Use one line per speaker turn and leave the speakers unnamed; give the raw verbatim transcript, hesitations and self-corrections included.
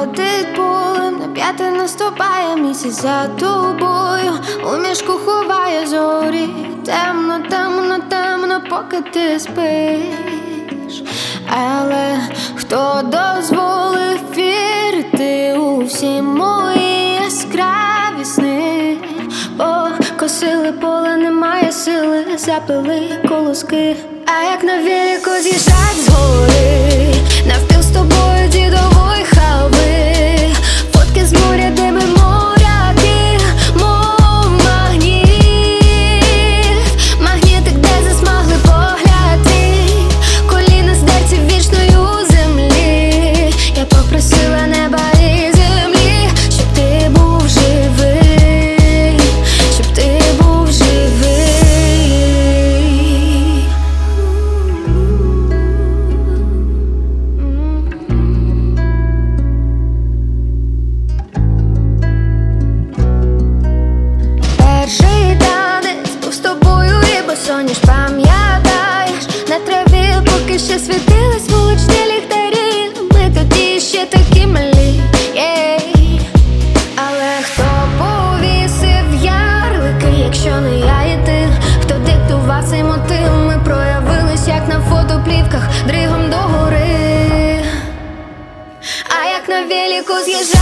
ходить полем, на п'яти наступає місяць за тобою, у мішку ховає зорі. Темно, темно, темно, поки ти спиш. Але хто дозволив вірити у всі мої яскраві сни? Покосили поле, немає сили, запили колоски. А як на велику з'їжджать з гори, навпіл з тобою дідової халви. Фотки з моря, де ми моряки, мов магніт. Магнітик, де засмагли погляди, коліна здерті вічною землі. Я попросила неба і землі, щоб ти був живий, щоб ти був живий. Перший танець був з тобою і босоніж, пам'ятаєш? На траві поки ще світились вуличні ліхтарі. Ми тоді ще такі малі, єй. Але хто повісив ярлики, якщо не я і ти? Хто диктував цей мотив? Ми проявились, як на фотоплівках, дригом догори. А як на велику з'їжджає